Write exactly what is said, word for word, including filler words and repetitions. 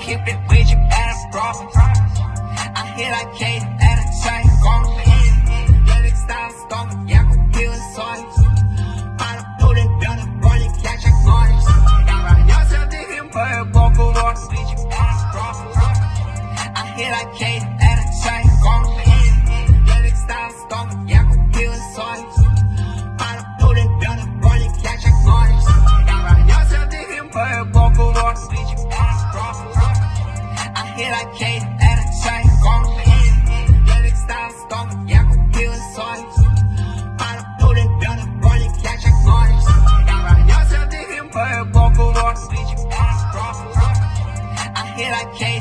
keep it with you as a problem. I hit like Kate at a chain gone. Let it start stomach, yeah, go kill it soy. Para put it down the body, catch a noise. Jag ser till him på ett bakåt, with you as a problem. I hit like Kate at a chain gone. Let it start stomach, yeah, go kill it soy. Para put it down the body, catch a noise. Jag ser till him på ett bakåt, with you as a problem. I hit like Kate at a chain gone. Let it start stomach, yeah, go kill it soy. Para put it down the body, catch a noise. Jag ser till him på ett bakåt, with you as a problem. I hit like Kate